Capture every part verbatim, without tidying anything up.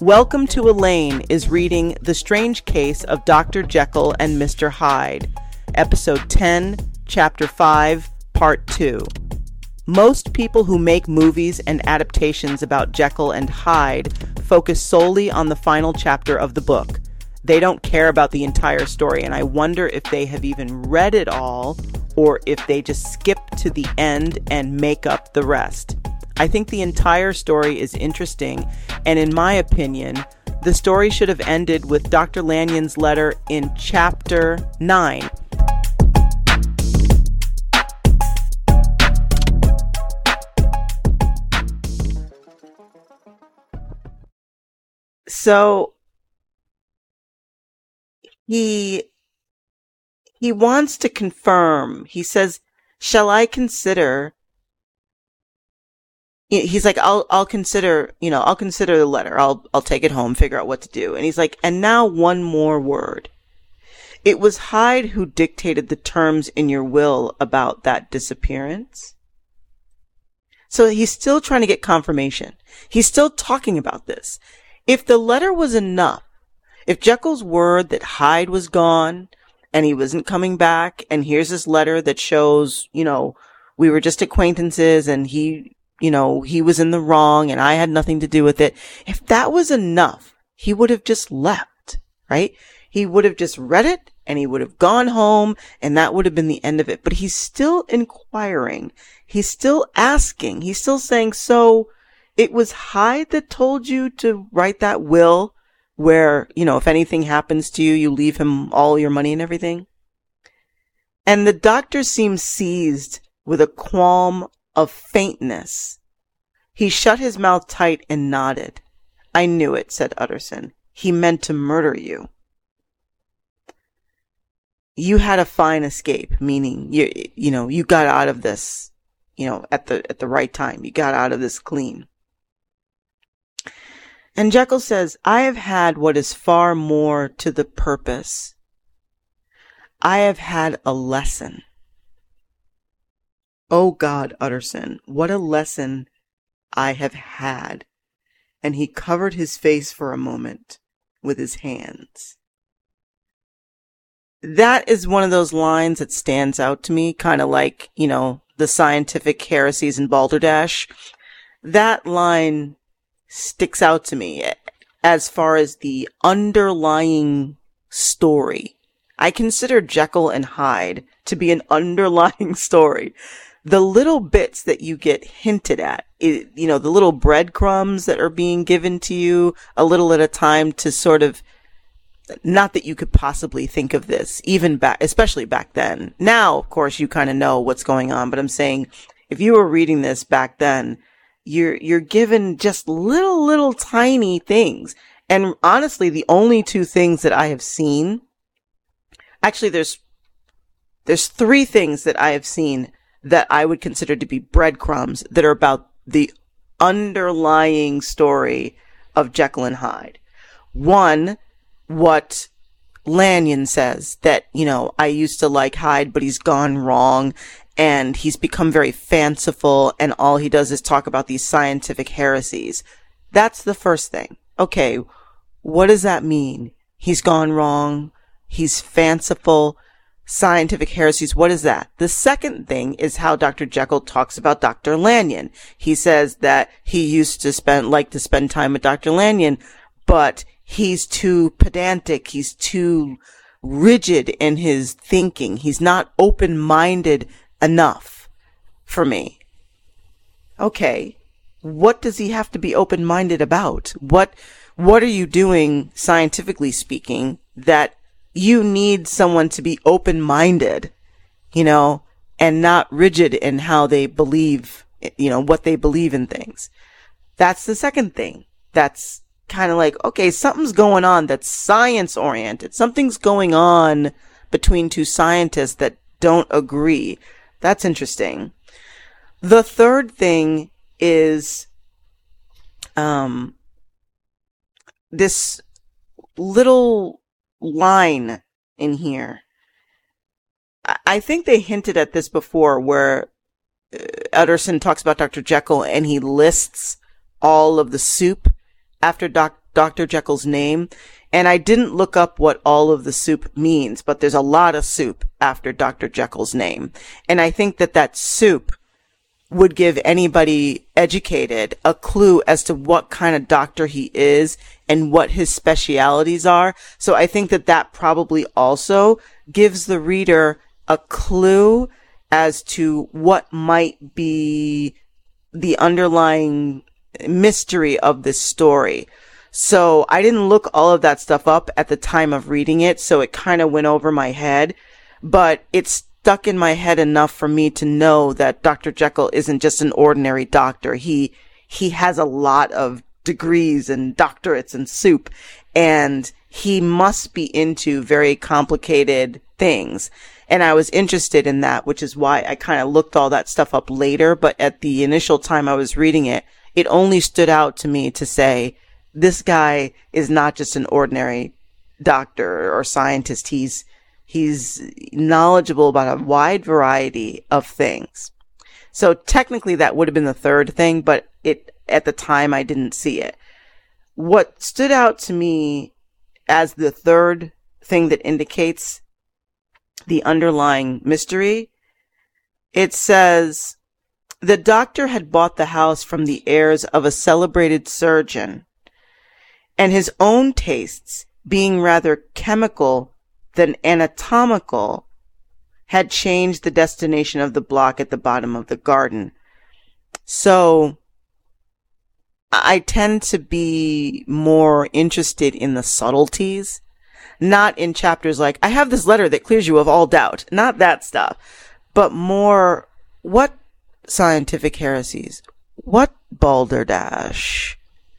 Welcome to Elaine is reading The Strange Case of Doctor Jekyll and Mister Hyde, Episode ten, Chapter five, Part two. Most people who make movies and adaptations about Jekyll and Hyde focus solely on the final chapter of the book. They don't care about the entire story, and I wonder if they have even read it all, or if they just skip to the end and make up the rest. I think the entire story is interesting, and in my opinion, the story should have ended with Doctor Lanyon's letter in Chapter nine. So, he, he wants to confirm. He says, shall I consider... He's like, I'll, I'll consider, you know, I'll consider the letter. I'll, I'll take it home, figure out what to do. And he's like, and now one more word. It was Hyde who dictated the terms in your will about that disappearance. So he's still trying to get confirmation. He's still talking about this. If the letter was enough, if Jekyll's word that Hyde was gone and he wasn't coming back, and here's this letter that shows, you know, we were just acquaintances and he, you know, he was in the wrong and I had nothing to do with it. If that was enough, he would have just left, right? He would have just read it and he would have gone home and that would have been the end of it. But he's still inquiring. He's still asking. He's still saying, so it was Hyde that told you to write that will where, you know, if anything happens to you, you leave him all your money and everything. And the doctor seems seized with a qualm of faintness. He shut his mouth tight and nodded. I knew it, said Utterson. He meant to murder you. You had a fine escape, meaning you, you know, you got out of this, you know, at the, at the right time. You got out of this clean. And Jekyll says, I have had what is far more to the purpose. I have had a lesson. Oh God, Utterson, what a lesson I have had. And he covered his face for a moment with his hands. That is one of those lines that stands out to me, kind of like, you know, the scientific heresies in Balderdash. That line sticks out to me as far as the underlying story. I consider Jekyll and Hyde to be an underlying story. The little bits that you get hinted at, it, you know, the little breadcrumbs that are being given to you a little at a time to sort of, not that you could possibly think of this, even back, especially back then. Now, of course, you kind of know what's going on, but I'm saying if you were reading this back then, you're, you're given just little, little tiny things. And honestly, the only two things that I have seen, actually there's, there's three things that I have seen that I would consider to be breadcrumbs that are about the underlying story of Jekyll and Hyde. One, what Lanyon says, that, you know, I used to like Hyde, but he's gone wrong and he's become very fanciful and all he does is talk about these scientific heresies. That's the first thing. Okay, what does that mean? He's gone wrong. He's fanciful. Scientific heresies, what is that? The second thing is how Doctor Jekyll talks about Doctor Lanyon. He says that he used to spend, like to spend time with Doctor Lanyon, but he's too pedantic, he's too rigid in his thinking. He's not open-minded enough for me. Okay, what does he have to be open-minded about? What, what are you doing, scientifically speaking, that you need someone to be open-minded, you know, and not rigid in how they believe, you know, what they believe in things. That's the second thing. That's kind of like, okay, something's going on that's science-oriented. Something's going on between two scientists that don't agree. That's interesting. The third thing is, um, this little line in here. I think they hinted at this before where Utterson talks about Doctor Jekyll and he lists all of the soup after Doc Doctor Jekyll's name, and I didn't look up what all of the soup means, but there's a lot of soup after Doctor Jekyll's name. And I think that that soup would give anybody educated a clue as to what kind of doctor he is and what his specialities are. So I think that that probably also gives the reader a clue as to what might be the underlying mystery of this story. So I didn't look all of that stuff up at the time of reading it, so it kind of went over my head, but it's stuck in my head enough for me to know that Doctor Jekyll isn't just an ordinary doctor. He, he has a lot of degrees and doctorates and soup, and he must be into very complicated things. And I was interested in that, which is why I kind of looked all that stuff up later. But at the initial time I was reading it, it only stood out to me to say, this guy is not just an ordinary doctor or scientist. He's, He's knowledgeable about a wide variety of things. So technically that would have been the third thing, but it, at the time I didn't see it. What stood out to me as the third thing that indicates the underlying mystery, it says, the doctor had bought the house from the heirs of a celebrated surgeon, and his own tastes, being rather chemical than anatomical, had changed the destination of the block at the bottom of the garden. So I tend to be more interested in the subtleties, not in chapters like, I have this letter that clears you of all doubt, not that stuff, but more, what scientific heresies? What balderdash?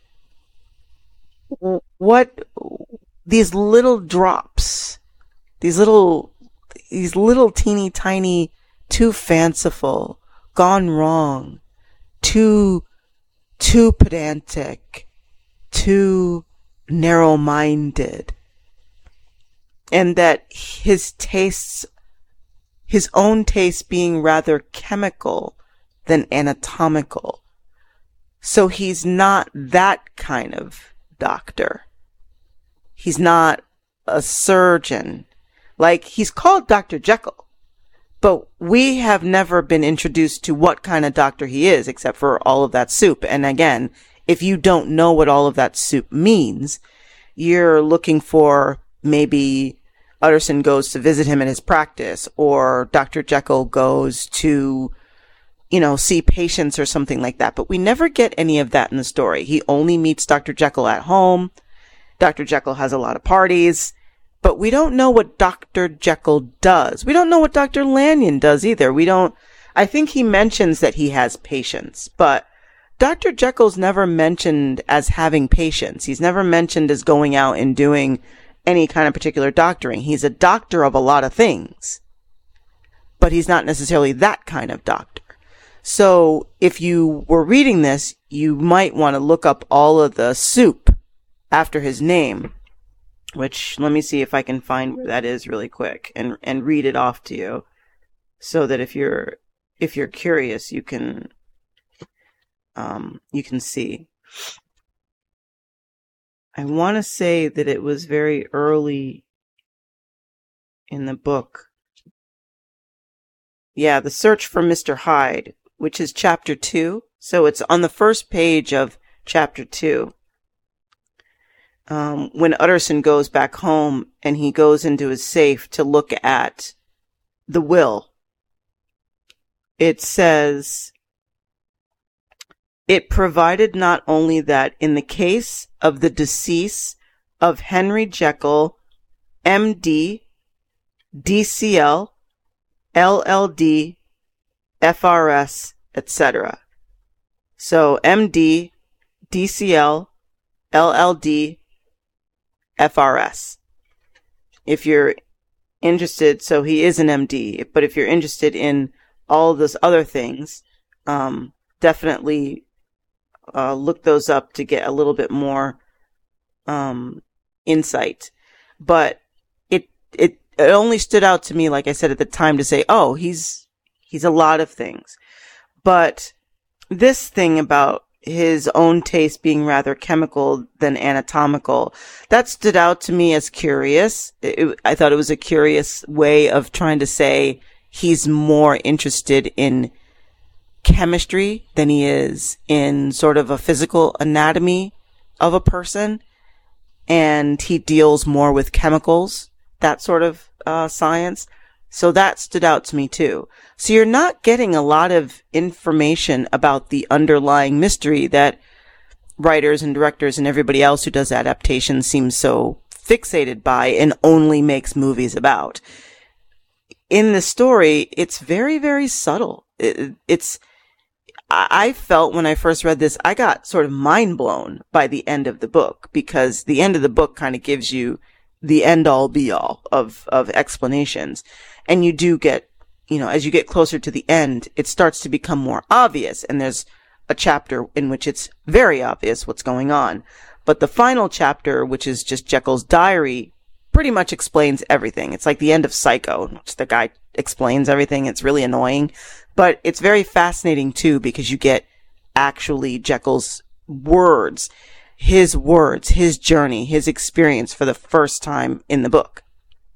What, these little drops, These little, these little teeny tiny, too fanciful, gone wrong, too, too pedantic, too narrow-minded. And that his tastes, his own tastes being rather chemical than anatomical. So he's not that kind of doctor. He's not a surgeon. Like, he's called Doctor Jekyll, but we have never been introduced to what kind of doctor he is, except for all of that soup. And again, if you don't know what all of that soup means, you're looking for maybe Utterson goes to visit him in his practice, or Doctor Jekyll goes to, you know, see patients or something like that. But we never get any of that in the story. He only meets Doctor Jekyll at home. Doctor Jekyll has a lot of parties. But we don't know what Doctor Jekyll does. We don't know what Doctor Lanyon does either. We don't, I think he mentions that he has patients, but Doctor Jekyll's never mentioned as having patients. He's never mentioned as going out and doing any kind of particular doctoring. He's a doctor of a lot of things, but he's not necessarily that kind of doctor. So if you were reading this, you might want to look up all of the soup after his name, which, let me see if I can find where that is really quick and, and read it off to you, so that if you're, if you're curious, you can, um, you can see. I want to say that it was very early in the book. Yeah, The Search for Mister Hyde, which is chapter two. So it's on the first page of chapter two. Um, when Utterson goes back home and he goes into his safe to look at the will, it says, it provided not only that in the case of the decease of Henry Jekyll, M D, D C L, L L D, F R S, et cetera. So M D, D C L, L L D, F R S. If you're interested, so he is an M D, but if you're interested in all those other things, um, definitely uh, look those up to get a little bit more um, insight. But it it it only stood out to me, like I said at the time, to say, oh, he's he's a lot of things. But this thing about his own taste being rather chemical than anatomical. That stood out to me as curious. It, I thought it was a curious way of trying to say he's more interested in chemistry than he is in sort of a physical anatomy of a person. And he deals more with chemicals, that sort of uh, science. So that stood out to me too. So you're not getting a lot of information about the underlying mystery that writers and directors and everybody else who does adaptations seems so fixated by and only makes movies about. In the story, it's very, very subtle. It, it's, I felt when I first read this, I got sort of mind blown by the end of the book, because the end of the book kind of gives you the end all be all of, of explanations. And you do get, you know, as you get closer to the end, it starts to become more obvious. And there's a chapter in which it's very obvious what's going on. But the final chapter, which is just Jekyll's diary, pretty much explains everything. It's like the end of Psycho, in which the guy explains everything. It's really annoying. But it's very fascinating too, because you get actually Jekyll's words, his words, his journey, his experience for the first time in the book.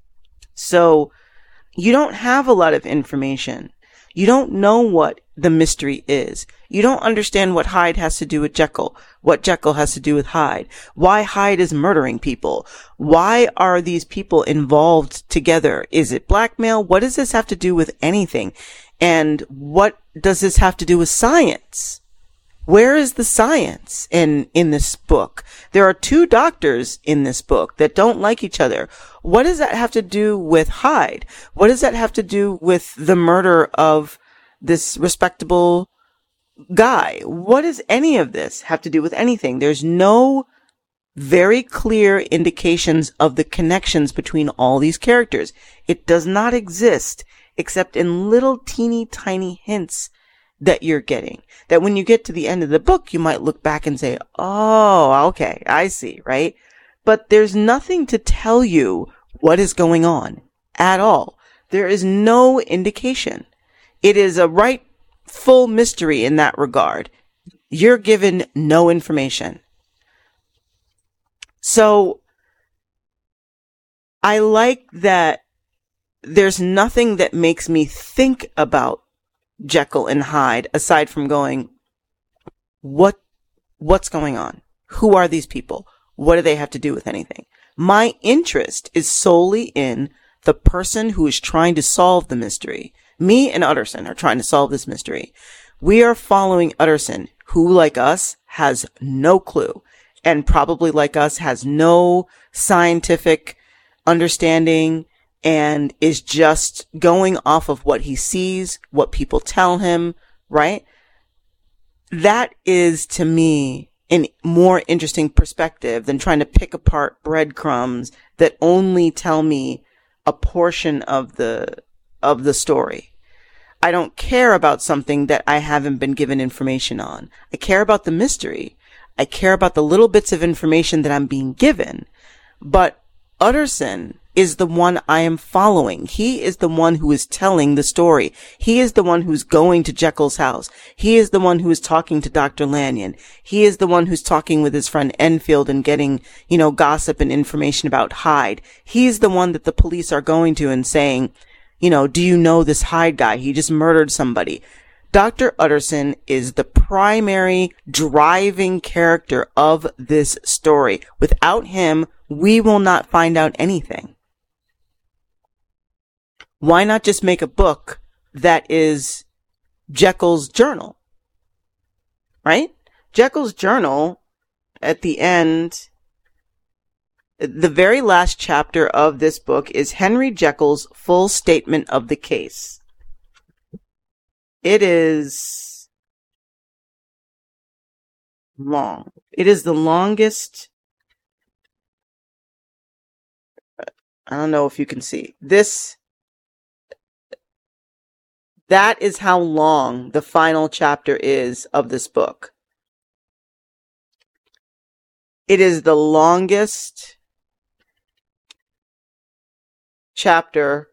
So you don't have a lot of information. You don't know what the mystery is. You don't understand what Hyde has to do with Jekyll, what Jekyll has to do with Hyde, why Hyde is murdering people. Why are these people involved together? Is it blackmail? What does this have to do with anything? And what does this have to do with science? Where is the science in, in this book? There are two doctors in this book that don't like each other. What does that have to do with Hyde? What does that have to do with the murder of this respectable guy? What does any of this have to do with anything? There's no very clear indications of the connections between all these characters. It does not exist except in little teeny tiny hints that you're getting. That when you get to the end of the book, you might look back and say, oh, okay, I see, right? But there's nothing to tell you what is going on at all. There is no indication. It is a right full mystery in that regard. You're given no information. So I like that there's nothing that makes me think about Jekyll and Hyde aside from going, what, what's going on? Who are these people? What do they have to do with anything? My interest is solely in the person who is trying to solve the mystery. Me and Utterson are trying to solve this mystery. We are following Utterson, who, like us, has no clue, and probably like us has no scientific understanding, and is just going off of what he sees, what people tell him, right? That is, to me, a more interesting perspective than trying to pick apart breadcrumbs that only tell me a portion of the, of the story. I don't care about something that I haven't been given information on. I care about the mystery. I care about the little bits of information that I'm being given. But Utterson is the one I am following. He is the one who is telling the story. He is the one who's going to Jekyll's house. He is the one who is talking to Doctor Lanyon. He is the one who's talking with his friend Enfield and getting, you know, gossip and information about Hyde. He's the one that the police are going to and saying, you know, do you know this Hyde guy? He just murdered somebody. Doctor Utterson is the primary driving character of this story. Without him, we will not find out anything. Why not just make a book that is Jekyll's journal? Right? Jekyll's journal, at the end, the very last chapter of this book is Henry Jekyll's full statement of the case. It is long. It is the longest. I don't know if you can see this. That is how long the final chapter is of this book. It is the longest chapter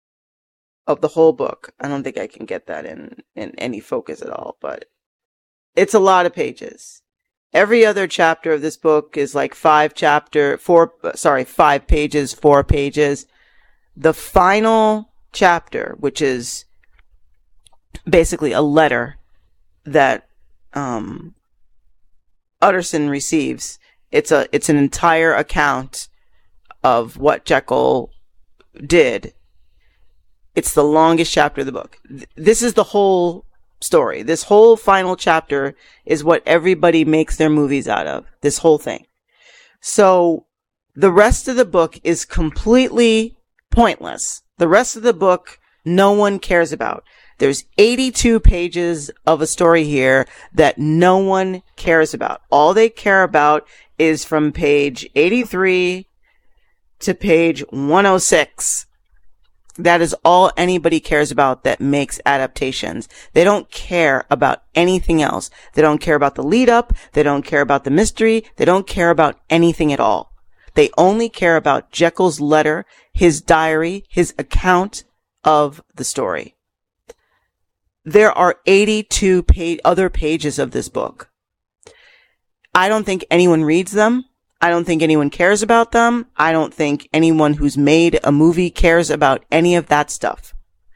of the whole book. I don't think I can get that in, in any focus at all, but It's a lot of pages. Every other chapter of this book is like five chapter, four, sorry, five pages, four pages. The final chapter, which is basically a letter that, um, Utterson receives. It's a, it's an entire account of what Jekyll did. It's the longest chapter of the book. This is the whole story. This whole final chapter is what everybody makes their movies out of. This whole thing. So the rest of the book is completely pointless. The rest of the book, no one cares about. There's eighty-two pages of a story here that no one cares about. All they care about is from page eighty-three to page one oh six. That is all anybody cares about that makes adaptations. They don't care about anything else. They don't care about the lead up. They don't care about the mystery. They don't care about anything at all. They only care about Jekyll's letter, his diary, his account of the story. There are eighty-two pa- other pages of this book. I don't think anyone reads them. I don't think anyone cares about them. I don't think anyone who's made a movie cares about any of that stuff.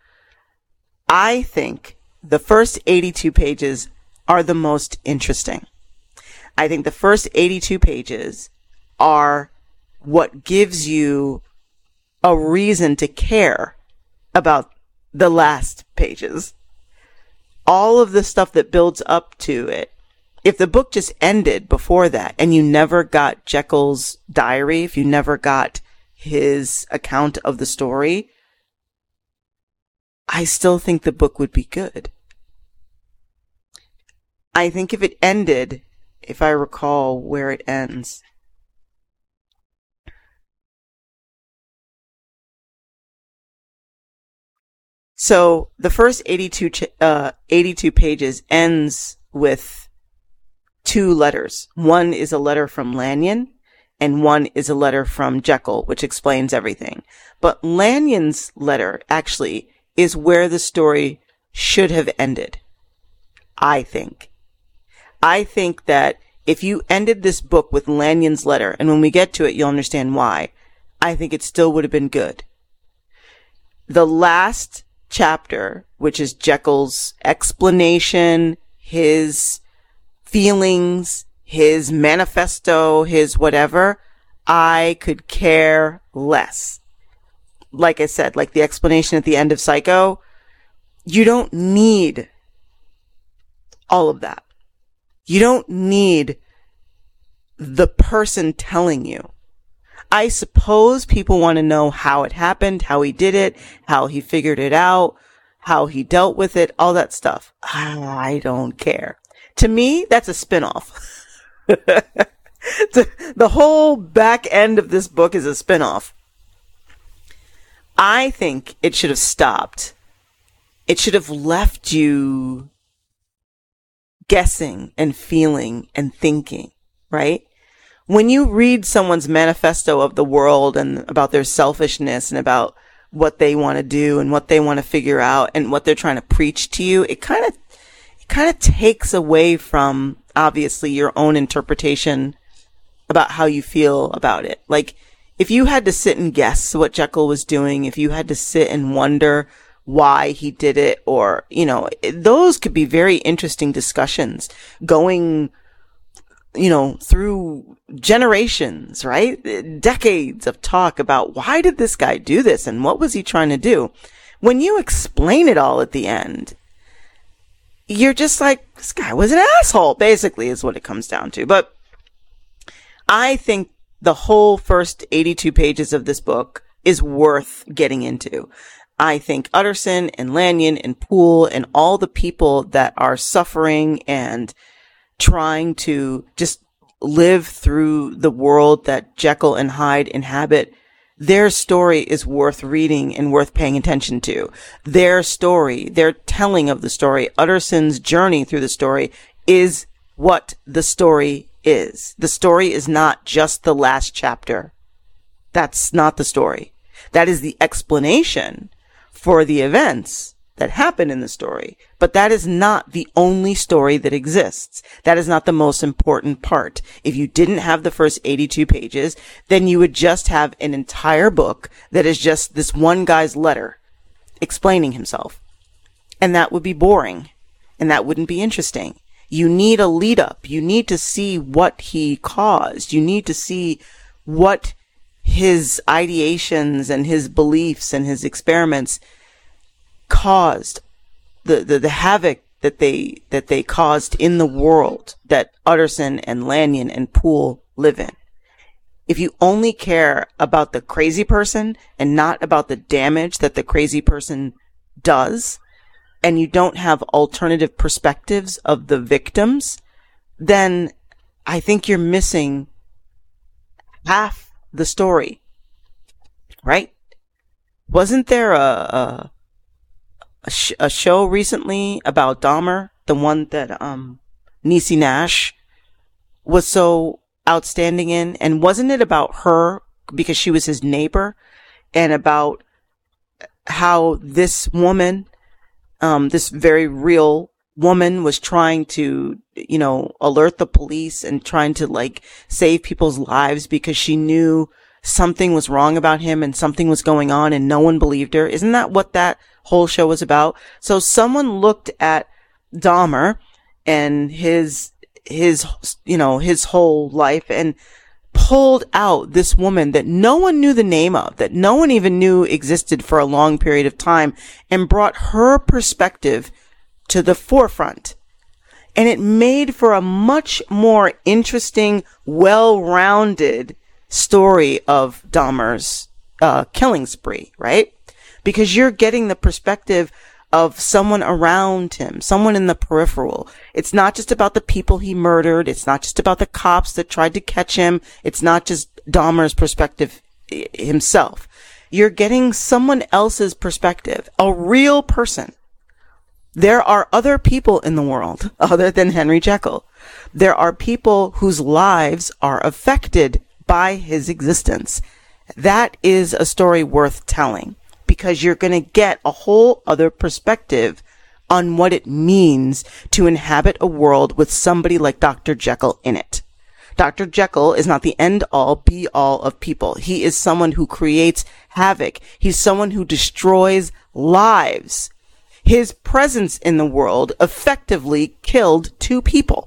I think the first eighty-two pages are the most interesting. I think the first eighty-two pages are what gives you a reason to care about the last pages. All of the stuff that builds up to it. If the book just ended before that and you never got Jekyll's diary, if you never got his account of the story, I still think the book would be good. I think if it ended, if I recall where it ends. So the first eighty-two, ch- uh, eighty-two pages ends with two letters. One is a letter from Lanyon, and one is a letter from Jekyll, which explains everything. But Lanyon's letter actually is where the story should have ended. I think. I think that if you ended this book with Lanyon's letter, and when we get to it, you'll understand why, I think it still would have been good. The last chapter, which is Jekyll's explanation, his feelings, his manifesto, his whatever, I could care less. Like I said, like the explanation at the end of Psycho, you don't need all of that. You don't need the person telling you. I suppose people want to know how it happened, how he did it, how he figured it out, how he dealt with it, all that stuff. I don't care. To me, that's a spin-off. The whole back end of this book is a spin-off. I think it should have stopped. It should have left you guessing and feeling and thinking, right? When you read someone's manifesto of the world and about their selfishness and about what they want to do and what they want to figure out and what they're trying to preach to you, it kind of it kind of takes away from, obviously, your own interpretation about how you feel about it. Like, if you had to sit and guess what Jekyll was doing, if you had to sit and wonder why he did it, or, you know, those could be very interesting discussions going, you know, through generations, right? Decades of talk about why did this guy do this and what was he trying to do? When you explain it all at the end, you're just like, this guy was an asshole, basically, is what it comes down to. But I think the whole first eighty-two pages of this book is worth getting into. I think Utterson and Lanyon and Poole and all the people that are suffering and trying to just live through the world that Jekyll and Hyde inhabit, their story is worth reading and worth paying attention to. Their story, their telling of the story, Utterson's journey through the story is what the story is. The story is not just the last chapter. That's not the story. That is the explanation for the events that happen in the story, but that is not the only story that exists. That is not the most important part. If you didn't have the first eighty-two pages, then you would just have an entire book that is just this one guy's letter explaining himself. And that would be boring. And that wouldn't be interesting. You need a lead up. You need to see what he caused. You need to see what his ideations and his beliefs and his experiments caused, the, the, the havoc that they, that they caused in the world that Utterson and Lanyon and Poole live in. If you only care about the crazy person and not about the damage that the crazy person does, and you don't have alternative perspectives of the victims, then I think you're missing half the story, right? Wasn't there a, a A, sh- a show recently about Dahmer, the one that um Niecy Nash was so outstanding in? And wasn't it about her because she was his neighbor, and about how this woman, um this very real woman, was trying to, you know, alert the police and trying to like save people's lives because she knew something was wrong about him and something was going on and no one believed her? Isn't that what that whole show was about? So someone looked at Dahmer and his, his, you know, his whole life and pulled out this woman that no one knew the name of, that no one even knew existed for a long period of time, and brought her perspective to the forefront. And it made for a much more interesting, well-rounded story of Dahmer's uh, killing spree, right? Because you're getting the perspective of someone around him, someone in the peripheral. It's not just about the people he murdered. It's not just about the cops that tried to catch him. It's not just Dahmer's perspective himself. You're getting someone else's perspective, a real person. There are other people in the world other than Henry Jekyll. There are people whose lives are affected by his existence. That is a story worth telling, because you're going to get a whole other perspective on what it means to inhabit a world with somebody like Doctor Jekyll in it. Doctor Jekyll is not the end all be all of people. He is someone who creates havoc. He's someone who destroys lives. His presence in the world effectively killed two people.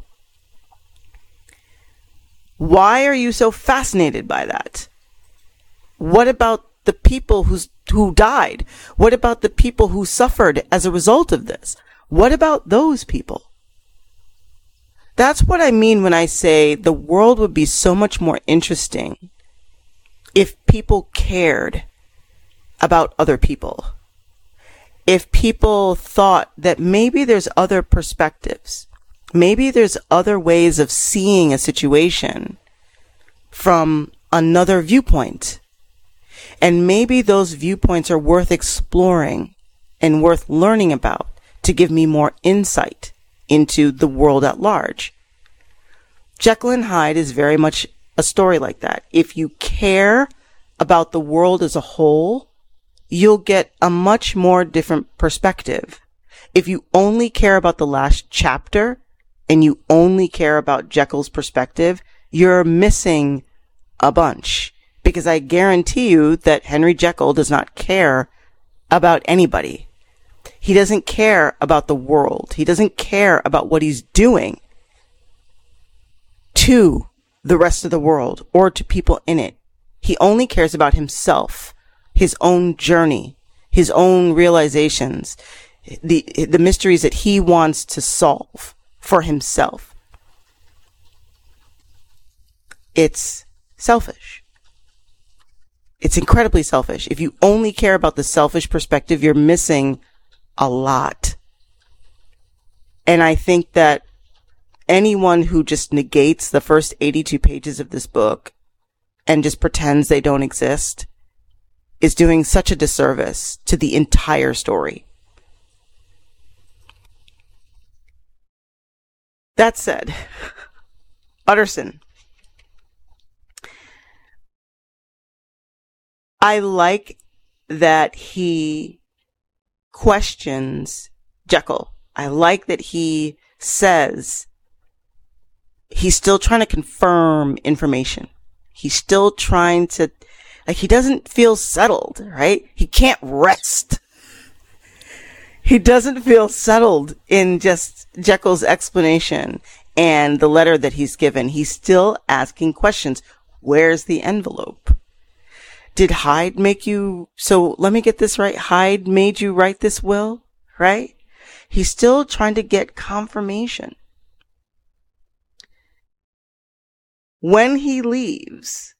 Why are you so fascinated by that? What about the people who's, who died? What about the people who suffered as a result of this? What about those people? That's what I mean when I say the world would be so much more interesting if people cared about other people. If people thought that maybe there's other perspectives, maybe there's other ways of seeing a situation from another viewpoint. And maybe those viewpoints are worth exploring and worth learning about to give me more insight into the world at large. Jekyll and Hyde is very much a story like that. If you care about the world as a whole, you'll get a much more different perspective. If you only care about the last chapter and you only care about Jekyll's perspective, you're missing a bunch. Because I guarantee you that Henry Jekyll does not care about anybody. He doesn't care about the world. He doesn't care about what he's doing to the rest of the world or to people in it. He only cares about himself, his own journey, his own realizations, the, the mysteries that he wants to solve for himself. It's selfish. It's incredibly selfish. If you only care about the selfish perspective, you're missing a lot. And I think that anyone who just negates the first eighty-two pages of this book and just pretends they don't exist is doing such a disservice to the entire story. That said, Utterson. I like that he questions Jekyll. I like that he says he's still trying to confirm information. He's still trying to, like, he doesn't feel settled, right? He can't rest. He doesn't feel settled in just Jekyll's explanation and the letter that he's given. He's still asking questions. Where's the envelope? Did Hyde make you, so let me get this right. Hyde made you write this will, right? He's still trying to get confirmation. When he leaves,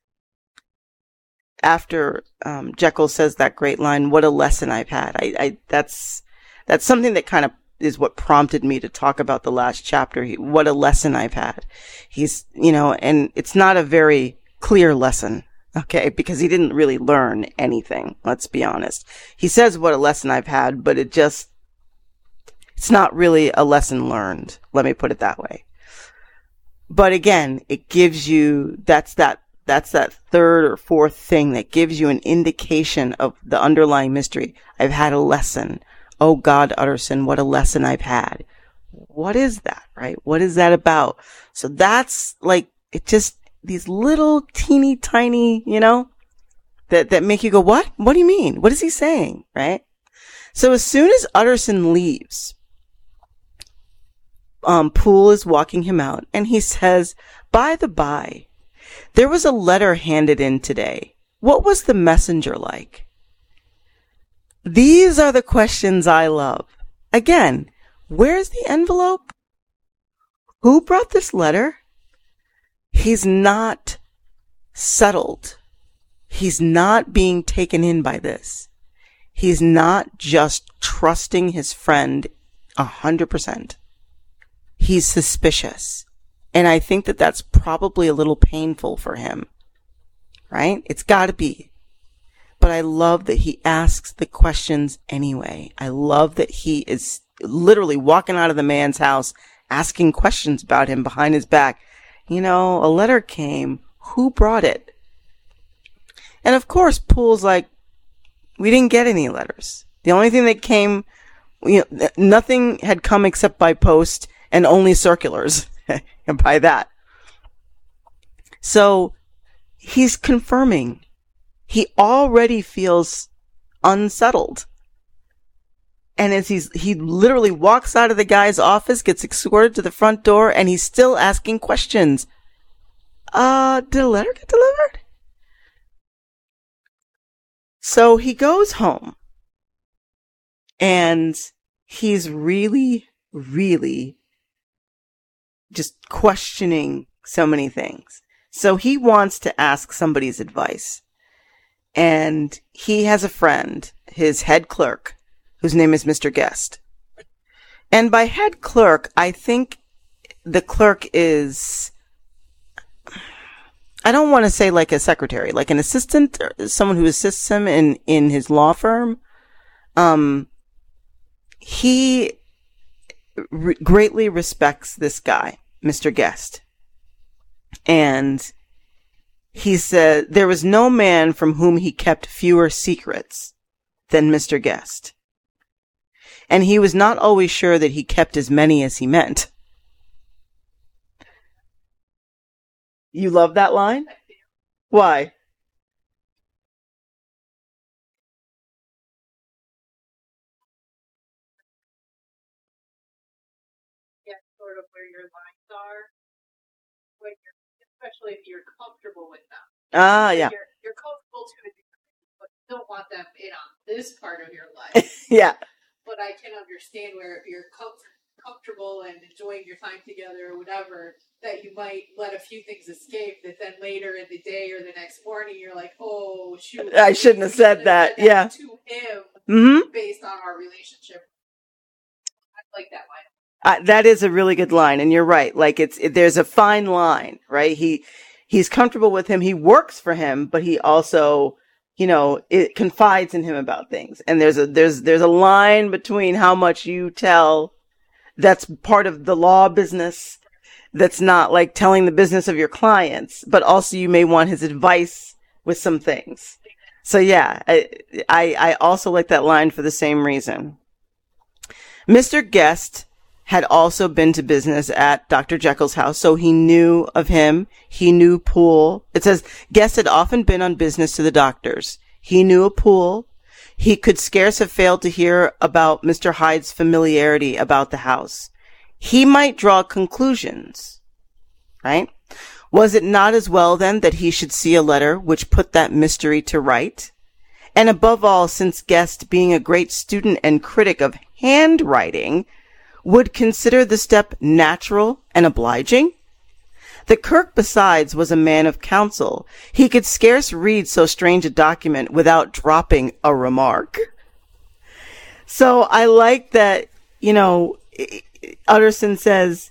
after um, Jekyll says that great line, "What a lesson I've had." I, I that's that's something that kind of is what prompted me to talk about the last chapter. He, what a lesson I've had. He's, you know, and it's not a very clear lesson, okay, because he didn't really learn anything. Let's be honest. He says, "What a lesson I've had," but it just, it's not really a lesson learned. Let me put it that way. But again, it gives you, that's that, that's that third or fourth thing that gives you an indication of the underlying mystery. I've had a lesson. Oh God, Utterson, what a lesson I've had. What is that, right? What is that about? So that's like, it just, these little teeny tiny, you know, that, that make you go, what? What do you mean? What is he saying? Right? So as soon as Utterson leaves, Um, Poole is walking him out, and he says, "By the by, there was a letter handed in today. What was the messenger like?" These are the questions I love. Again, where's the envelope? Who brought this letter? He's not settled. He's not being taken in by this. He's not just trusting his friend a hundred percent. He's suspicious. And I think that that's probably a little painful for him, right? It's got to be. But I love that he asks the questions anyway. I love that he is literally walking out of the man's house, asking questions about him behind his back. You know, a letter came. Who brought it? And of course, Poole's like, we didn't get any letters. The only thing that came, you know, nothing had come except by post, and only circulars. And by that. So he's confirming. He already feels unsettled. And as he's, he literally walks out of the guy's office, gets escorted to the front door, and he's still asking questions. Uh, did a letter get delivered? So he goes home. And he's really, really just questioning so many things. So he wants to ask somebody's advice. And he has a friend, his head clerk, whose name is Mister Guest. And by head clerk, I think the clerk is, I don't want to say like a secretary, like an assistant, or someone who assists him in, in his law firm. Um, he re- greatly respects this guy, Mister Guest. And he said there was no man from whom he kept fewer secrets than Mister Guest. And he was not always sure that he kept as many as he meant. You love that line? Why? Get sort of where your lines are, when you're, especially if you're comfortable with them. Ah, yeah. You're, you're comfortable to a degree, but you don't want them in on this part of your life. Yeah. But I can understand where if you're com- comfortable and enjoying your time together or whatever, that you might let a few things escape that then later in the day or the next morning you're like, oh, shoot. I shouldn't have said that. said Yeah. To him, Mm-hmm. based on our relationship. I like that line. Uh, that is a really good line, and you're right. Like it's it, there's a fine line, right? He he's comfortable with him. He works for him, but he also, you know, it confides in him about things. And there's a there's there's a line between how much you tell that's part of the law business, that's not like telling the business of your clients, but also you may want his advice with some things. So yeah, I I, I also like that line for the same reason. Mister Guest had also been to business at Doctor Jekyll's house, so he knew of him. He knew Poole. It says Guest had often been on business to the doctors. He knew a Poole. He could scarce have failed to hear about Mister Hyde's familiarity about the house. He might draw conclusions, right? Was it not as well, then, that he should see a letter which put that mystery to right? And above all, since Guest, being a great student and critic of handwriting, would consider the step natural and obliging? The clerk, besides, was a man of counsel. He could scarce read so strange a document without dropping a remark. So I like that, you know, Utterson says,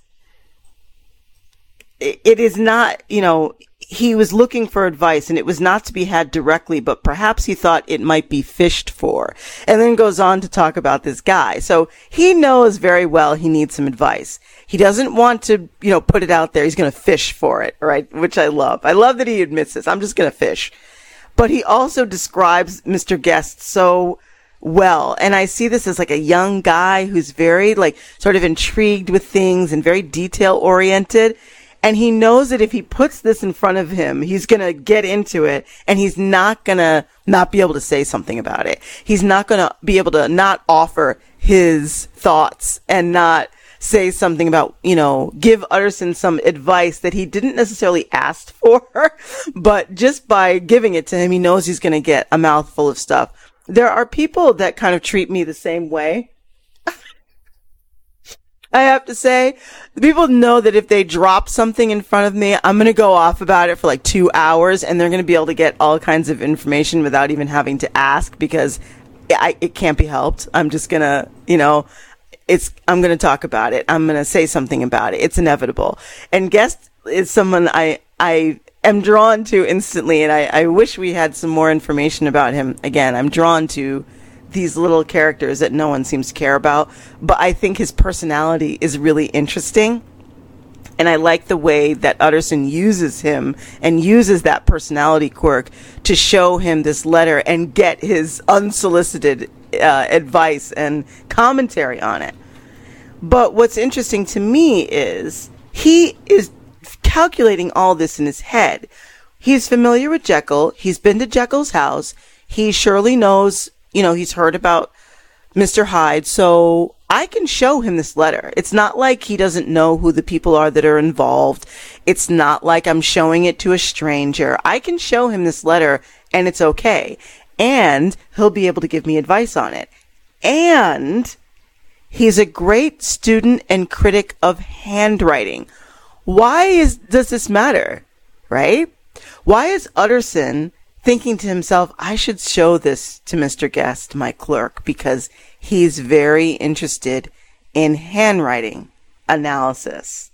it is not, you know, he was looking for advice and it was not to be had directly, but perhaps he thought it might be fished for, and then goes on to talk about this guy. So he knows very well he needs some advice. He doesn't want to, you know, put it out there. He's going to fish for it, right? Which I love. I love that he admits this. I'm just going to fish. But he also describes Mister Guest so well. And I see this as like a young guy who's very like sort of intrigued with things and very detail oriented. And he knows that if he puts this in front of him, he's going to get into it and he's not going to not be able to say something about it. He's not going to be able to not offer his thoughts and not say something about, you know, give Utterson some advice that he didn't necessarily ask for, but just by giving it to him, he knows he's going to get a mouthful of stuff. There are people that kind of treat me the same way. I have to say, people know that if they drop something in front of me, I'm going to go off about it for like two hours and they're going to be able to get all kinds of information without even having to ask because I, it can't be helped. I'm just going to, you know, it's, I'm going to talk about it. I'm going to say something about it. It's inevitable. And Guest is someone I, I am drawn to instantly. And I, I wish we had some more information about him. Again, I'm drawn to these little characters that no one seems to care about, but I think his personality is really interesting. And I like the way that Utterson uses him and uses that personality quirk to show him this letter and get his unsolicited uh, advice and commentary on it. But what's interesting to me is he is calculating all this in his head. He's familiar with Jekyll. He's been to Jekyll's house. He surely knows, you know, he's heard about Mister Hyde, so I can show him this letter. It's not like he doesn't know who the people are that are involved. It's not like I'm showing it to a stranger. I can show him this letter and it's okay. And he'll be able to give me advice on it. And he's a great student and critic of handwriting. Why is does this matter? Right? Why is Utterson thinking to himself, I should show this to Mister Guest, my clerk, because he's very interested in handwriting analysis.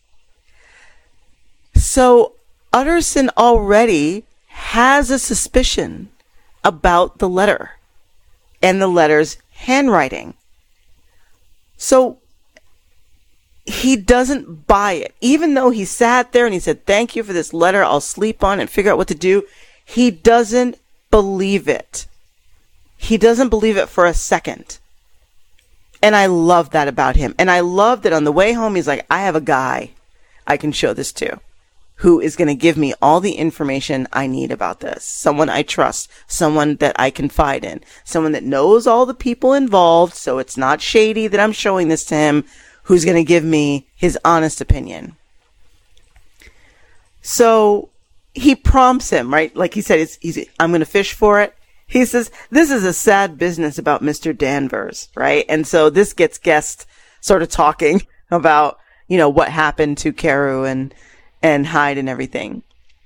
So Utterson already has a suspicion about the letter and the letter's handwriting. So he doesn't buy it. Even though he sat there and he said, thank you for this letter, I'll sleep on it and figure out what to do. He doesn't believe it. He doesn't believe it for a second. And I love that about him. And I love that on the way home, he's like, I have a guy I can show this to who is going to give me all the information I need about this. Someone I trust, someone that I confide in, someone that knows all the people involved, so it's not shady that I'm showing this to him, who's going to give me his honest opinion. So he prompts him, right? Like he said, it's, he's, I'm going to fish for it. He says, this is a sad business about Mister Danvers, right? And so this gets Guest sort of talking about, you know, what happened to Carew and, and Hyde and everything.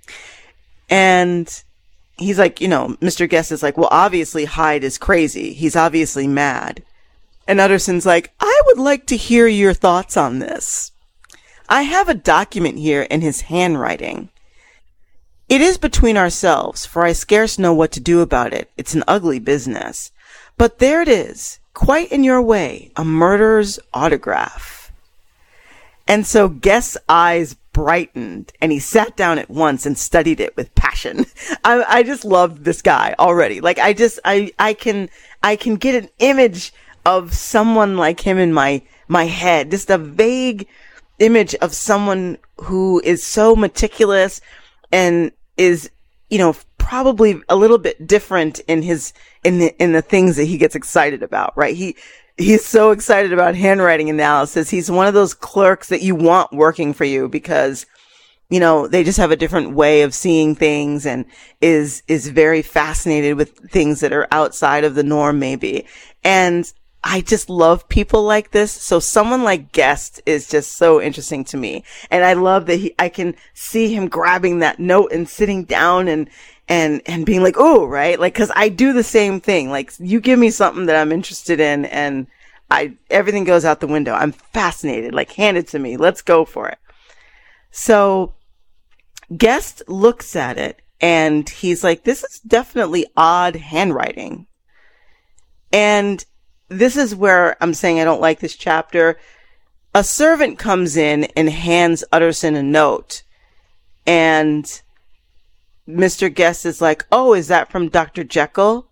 And he's like, you know, Mister Guest is like, well, obviously Hyde is crazy. He's obviously mad. And Utterson's like, I would like to hear your thoughts on this. I have a document here in his handwriting. It is between ourselves, for I scarce know what to do about it. It's an ugly business. But there it is, quite in your way, a murderer's autograph. And so Guest's eyes brightened, and he sat down at once and studied it with passion. I, I just love this guy already. Like, I just, I, I can, I can get an image of someone like him in my, my head. Just a vague image of someone who is so meticulous and is, you know, probably a little bit different in his, in the, in the things that he gets excited about, right? He, he's so excited about handwriting analysis. He's one of those clerks that you want working for you because, you know, they just have a different way of seeing things and is, is very fascinated with things that are outside of the norm, maybe. And I just love people like this. So someone like Guest is just so interesting to me. And I love that he, I can see him grabbing that note and sitting down and, and, and being like, oh, right. Like, cause I do the same thing. Like you give me something that I'm interested in and I, everything goes out the window. I'm fascinated. Like hand it to me. Let's go for it. So Guest looks at it and he's like, this is definitely odd handwriting. And this is where I'm saying I don't like this chapter. A servant comes in and hands Utterson a note. And Mister Guest is like, oh, is that from Doctor Jekyll?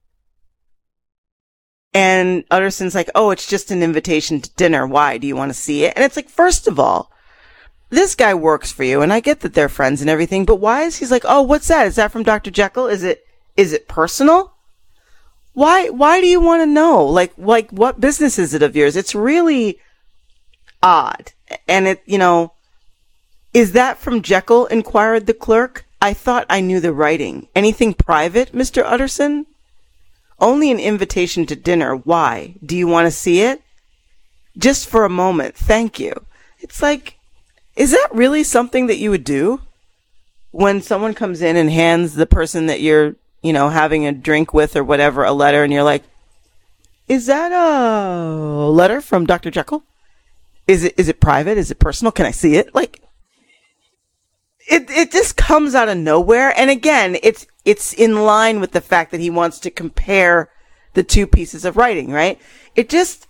And Utterson's like, oh, it's just an invitation to dinner. Why? Do you want to see it? And it's like, first of all, this guy works for you. And I get that they're friends and everything. But why is he's like, oh, what's that? Is that from Doctor Jekyll? Is it, is it personal? Why, why do you want to know? Like, like, what business is it of yours? It's really odd. And it, you know, is that from Jekyll? Inquired the clerk. I thought I knew the writing. Anything private, Mister Utterson? Only an invitation to dinner. Why? Do you want to see it? Just for a moment. Thank you. It's like, is that really something that you would do? When someone comes in and hands the person that you're, you know, having a drink with or whatever, a letter, and you're like, is that a letter from Doctor Jekyll? Is it, is it private? Is it personal? Can I see it? Like, it, it just comes out of nowhere. And again, it's, it's in line with the fact that he wants to compare the two pieces of writing, right? It just,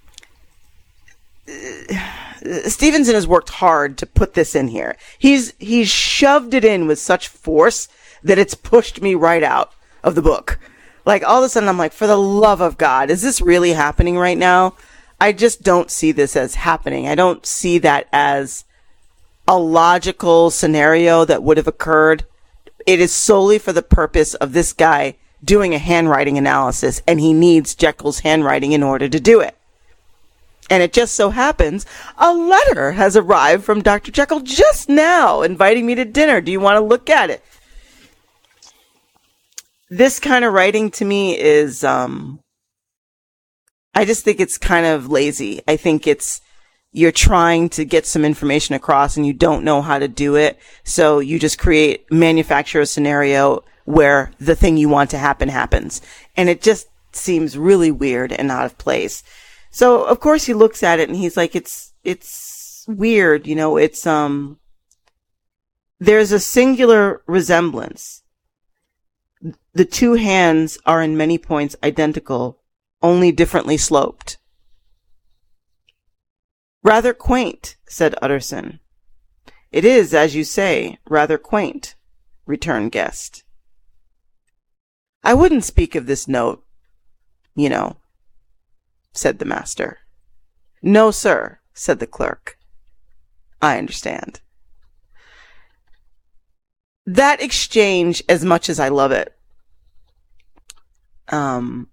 uh, Stevenson has worked hard to put this in here. He's, he's shoved it in with such force that it's pushed me right out of the book. Like, all of a sudden, I'm like, for the love of God, is this really happening right now? I just don't see this as happening. I don't see that as a logical scenario that would have occurred. It is solely for the purpose of this guy doing a handwriting analysis, and he needs Jekyll's handwriting in order to do it. And it just so happens a letter has arrived from Doctor Jekyll just now, inviting me to dinner. Do you want to look at it? This kind of writing to me is, um, I just think it's kind of lazy. I think it's, you're trying to get some information across and you don't know how to do it. So you just create, manufacture a scenario where the thing you want to happen happens. And it just seems really weird and out of place. So of course he looks at it and he's like, it's, it's weird. You know, it's, um, there's a singular resemblance. The two hands are in many points identical, only differently sloped. Rather quaint, said Utterson. It is, as you say, rather quaint, returned Guest. I wouldn't speak of this note, you know, said the master. No, sir, said the clerk. I understand. That exchange, as much as I love it, um,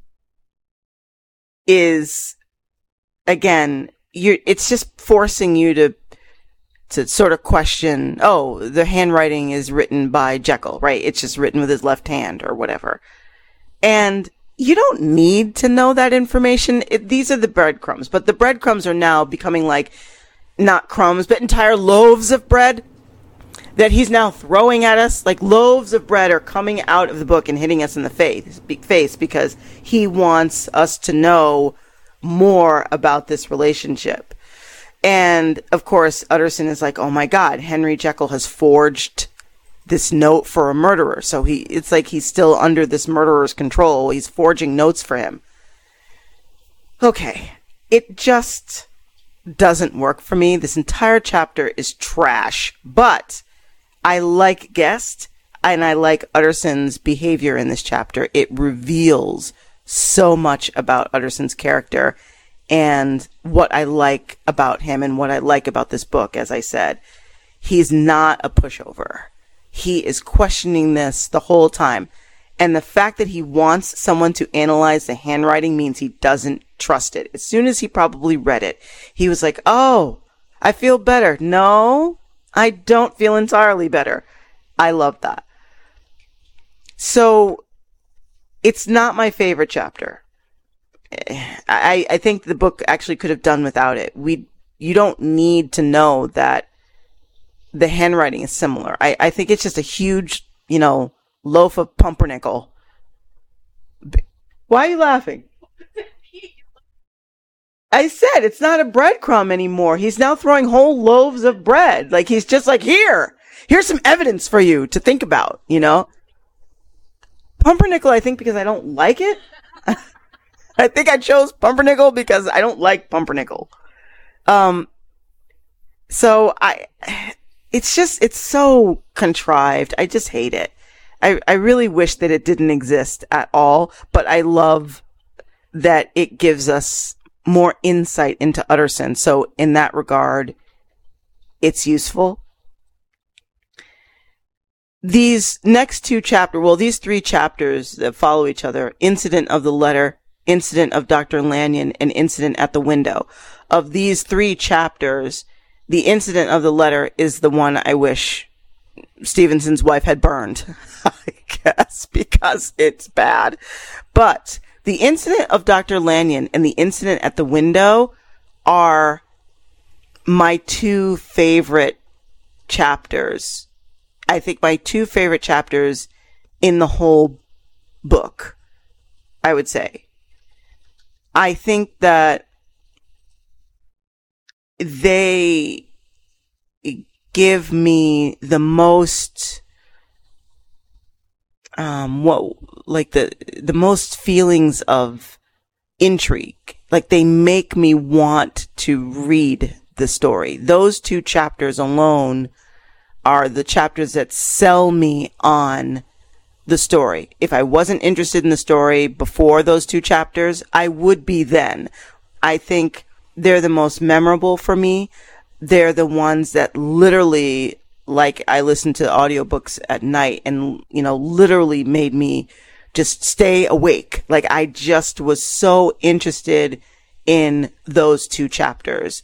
is, again, you're, it's just forcing you to, to sort of question, oh, the handwriting is written by Jekyll, right? It's just written with his left hand or whatever. And you don't need to know that information. It, these are the breadcrumbs, but the breadcrumbs are now becoming like, not crumbs, but entire loaves of bread that he's now throwing at us. Like, loaves of bread are coming out of the book and hitting us in the face, face because he wants us to know more about this relationship. And of course, Utterson is like, oh my God, Henry Jekyll has forged this note for a murderer. So he, it's like he's still under this murderer's control. He's forging notes for him. Okay. It just doesn't work for me. This entire chapter is trash, but I like Guest and I like Utterson's behavior in this chapter. It reveals so much about Utterson's character and what I like about him and what I like about this book. As I said, he's not a pushover. He is questioning this the whole time. And the fact that he wants someone to analyze the handwriting means he doesn't trust it. As soon as he probably read it, he was like, oh, I feel better. No, I don't feel entirely better. I love that. So it's not my favorite chapter. I, I think the book actually could have done without it. We, you don't need to know that the handwriting is similar. I, I think it's just a huge, you know, loaf of pumpernickel. Why are you laughing? I said it's not a breadcrumb anymore. He's now throwing whole loaves of bread. Like, he's just like, here, here's some evidence for you to think about, you know? Pumpernickel, I think, because I don't like it. I think I chose pumpernickel because I don't like pumpernickel. Um, so I, it's just, it's so contrived. I just hate it. I, I really wish that it didn't exist at all, but I love that it gives us more insight into Utterson. So in that regard, it's useful. These next two chapters, well, these three chapters that follow each other, Incident of the Letter, Incident of Doctor Lanyon, and Incident at the Window. Of these three chapters, the Incident of the Letter is the one I wish Stevenson's wife had burned, I guess, because it's bad. But the Incident of Doctor Lanyon and the Incident at the Window are my two favorite chapters. I think my two favorite chapters in the whole book, I would say. I think that they give me the most, um, what, like the, the most feelings of intrigue. Like, they make me want to read the story. Those two chapters alone are the chapters that sell me on the story. If I wasn't interested in the story before those two chapters, I would be then. I think they're the most memorable for me. They're the ones that literally, like, I listened to audiobooks at night and, you know, literally made me just stay awake. Like, I just was so interested in those two chapters.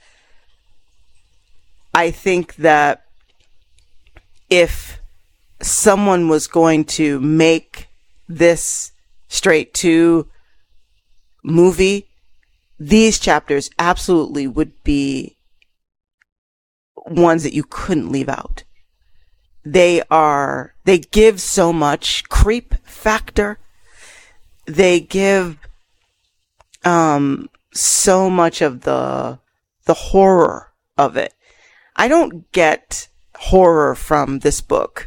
I think that if someone was going to make this straight to movie, these chapters absolutely would be ones that you couldn't leave out. They are, they give so much creep factor. They give, um, so much of the, the horror of it. I don't get horror from this book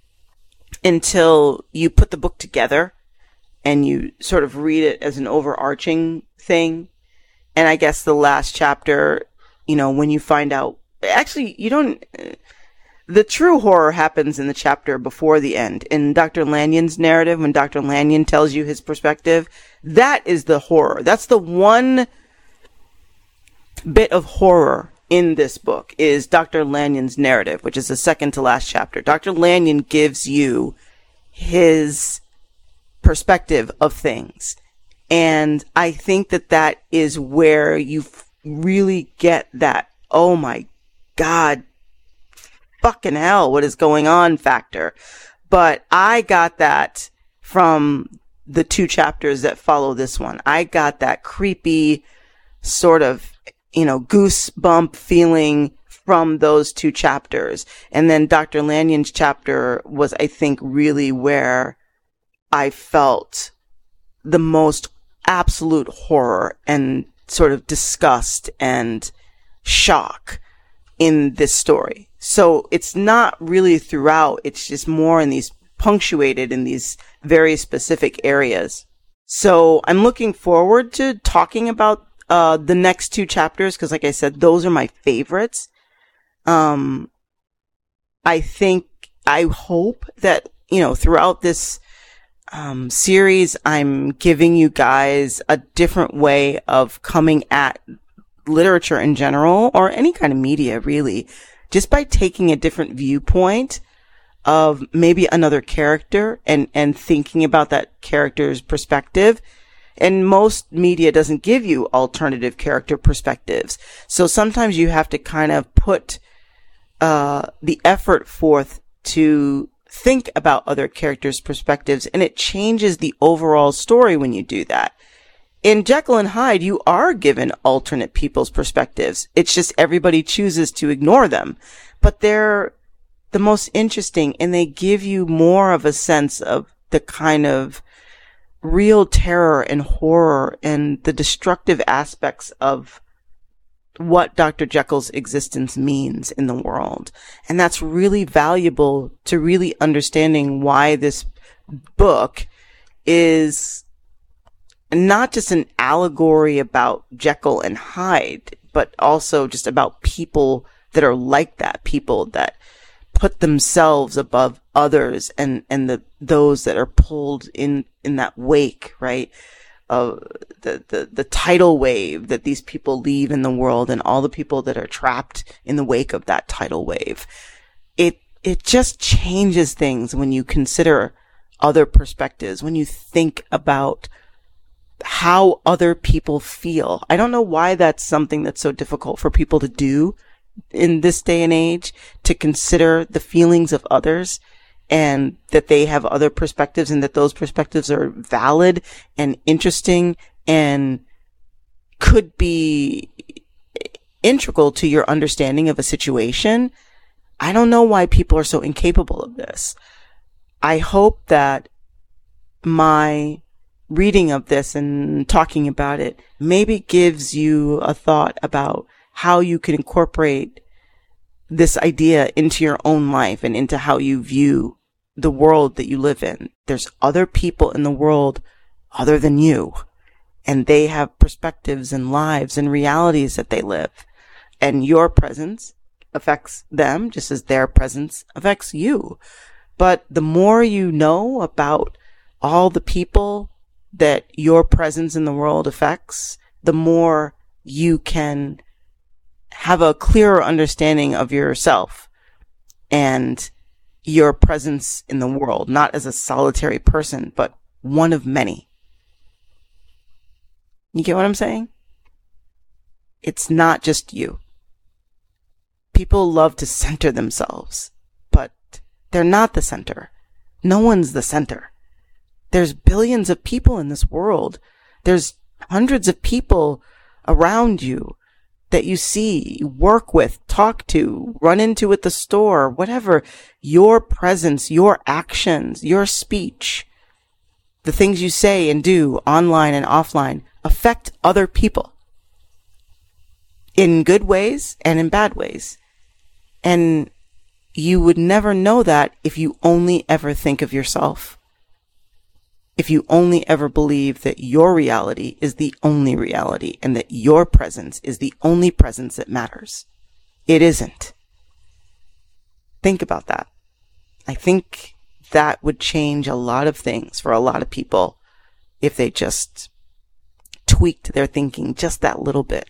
until you put the book together and you sort of read it as an overarching thing. And I guess the last chapter, you know, when you find out, actually, you don't, the true horror happens in the chapter before the end. In Doctor Lanyon's narrative, when Doctor Lanyon tells you his perspective, that is the horror. That's the one bit of horror in this book, is Doctor Lanyon's narrative, which is the second to last chapter. Doctor Lanyon gives you his perspective of things. And I think that that is where you f- really get that, oh my God, fucking hell, what is going on factor. But I got that from the two chapters that follow this one. I got that creepy sort of, you know, goosebump feeling from those two chapters. And then Doctor Lanyon's chapter was, I think, really where I felt the most absolute horror and sort of disgust and shock in this story. So it's not really throughout. It's just more in these punctuated in these very specific areas. So I'm looking forward to talking about uh the next two chapters, because like I said, those are my favorites. Um, I think, I hope that, you know, throughout this um, series, I'm giving you guys a different way of coming at literature in general, or any kind of media really, just by taking a different viewpoint of maybe another character and, and thinking about that character's perspective. And most media doesn't give you alternative character perspectives. So sometimes you have to kind of put uh the effort forth to think about other characters' perspectives, and it changes the overall story when you do that. In Jekyll and Hyde, you are given alternate people's perspectives. It's just everybody chooses to ignore them. But they're the most interesting, and they give you more of a sense of the kind of real terror and horror and the destructive aspects of what Doctor Jekyll's existence means in the world. And that's really valuable to really understanding why this book is not just an allegory about Jekyll and Hyde, but also just about people that are like that, people that put themselves above others, and, and the, those that are pulled in, in that wake, right? Of the, the, the tidal wave that these people leave in the world, and all the people that are trapped in the wake of that tidal wave. It, it just changes things when you consider other perspectives, when you think about how other people feel. I don't know why that's something that's so difficult for people to do in this day and age, to consider the feelings of others, and that they have other perspectives, and that those perspectives are valid and interesting and could be integral to your understanding of a situation. I don't know why people are so incapable of this. I hope that my reading of this and talking about it maybe gives you a thought about how you can incorporate this idea into your own life and into how you view the world that you live in. There's other people in the world other than you, and they have perspectives and lives and realities that they live. And your presence affects them just as their presence affects you. But the more you know about all the people that your presence in the world affects, the more you can have a clearer understanding of yourself and your presence in the world, not as a solitary person, but one of many. You get what I'm saying? It's not just you. People love to center themselves, but they're not the center. No one's the center. There's billions of people in this world. There's hundreds of people around you that you see, work with, talk to, run into at the store, whatever. Your presence, your actions, your speech, the things you say and do online and offline affect other people in good ways and in bad ways. And you would never know that if you only ever think of yourself. If you only ever believe that your reality is the only reality and that your presence is the only presence that matters. It isn't. Think about that. I think that would change a lot of things for a lot of people if they just tweaked their thinking just that little bit.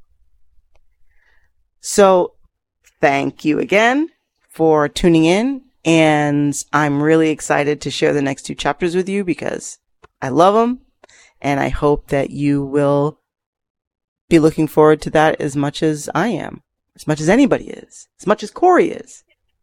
So, thank you again for tuning in. And I'm really excited to share the next two chapters with you because I love them. And I hope that you will be looking forward to that as much as I am, as much as anybody is, as much as Corey is.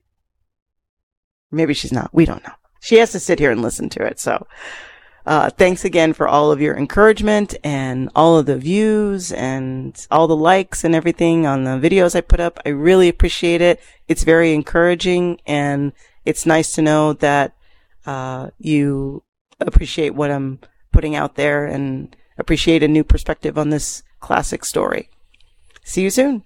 Maybe she's not. We don't know. She has to sit here and listen to it. So uh, thanks again for all of your encouragement and all of the views and all the likes and everything on the videos I put up. I really appreciate it. It's very encouraging, and it's nice to know that uh, you appreciate what I'm putting out there and appreciate a new perspective on this classic story. See you soon.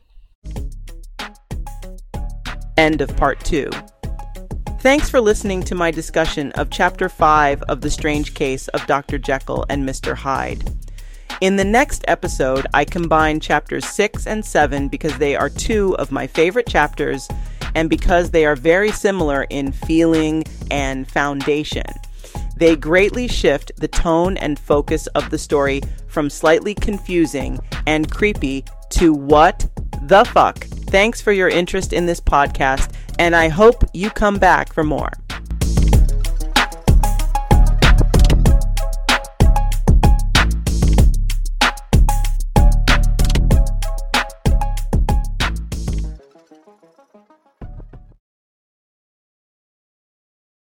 End of part two. Thanks for listening to my discussion of Chapter five of The Strange Case of Doctor Jekyll and Mister Hyde. In the next episode, I combine Chapters six and seven because they are two of my favorite chapters and because they are very similar in feeling and foundation. They greatly shift the tone and focus of the story from slightly confusing and creepy to what the fuck. Thanks for your interest in this podcast, and I hope you come back for more.